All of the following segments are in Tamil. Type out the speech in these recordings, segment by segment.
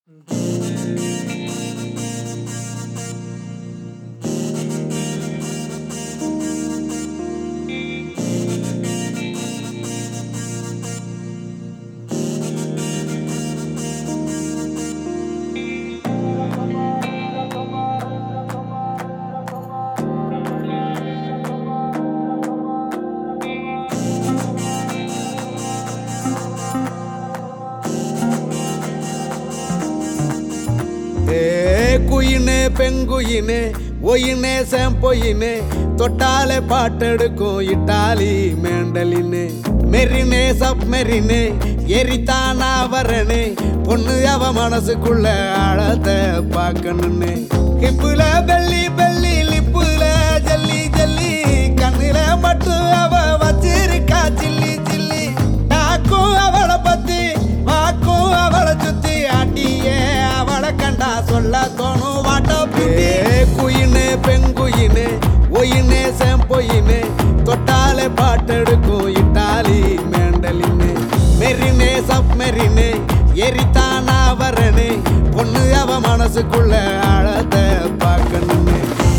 குயினே பெங்குயினே ஒயினே செம்பொயினே தொட்டாலே பாட்டெடுக்கும் இட்டாலி மேண்டலினே மெரினே சப்மெரினே எரித்தானா வரனே பொண்ணு அவ மனசுக்குள்ள ஆழத்தை பார்க்கணுன்னு ஹிப்புல பெல்லி பெல்லி லிப்புல ஜல்லி ஜல்லி கண்ணுல மட்டும் அவ வச்சிருக்கா சில்லி சில்லி நாக்கும் அவளை பத்தி வாக்கும் அவளை சுத்தி ஆட்டியே அவளை கண்டா சொல்ல தோணும் வாட்ட குயினே பெங்குயினே ஒயினே செம்பொயினே தொட்டாலே பாட்டெடுக்கும் இட்டாலி மேண்டலினே மெரினே சப்மெரினே எரித்தானா வரனே பொண்ணு அவ மனசுக்குள்ள ஆழத்தை பார்க்கணுன்னு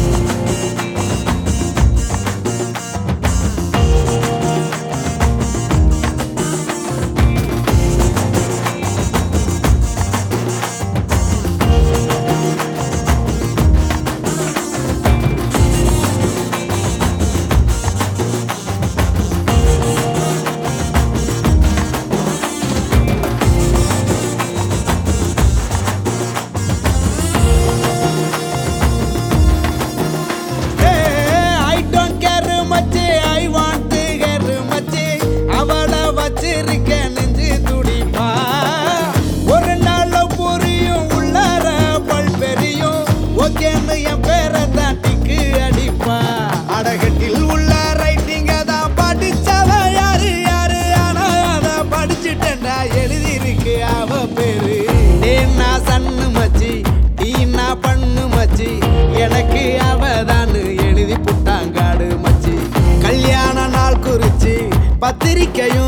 அடகட்டில் உள்ள ரைட்டிங்க தான் படிச்சவ யாரு யாரு ஆனா அத படிச்சுட்டா எழுதிருக்கு அவ பேரு ஏன்னா சன்னு மச்சி டீனா பண்ணு மச்சி எனக்கு அவதான்னு எழுதி புட்டாங்காடு மச்சி கல்யாண நாள் குறிச்சு பத்திரிக்கையும்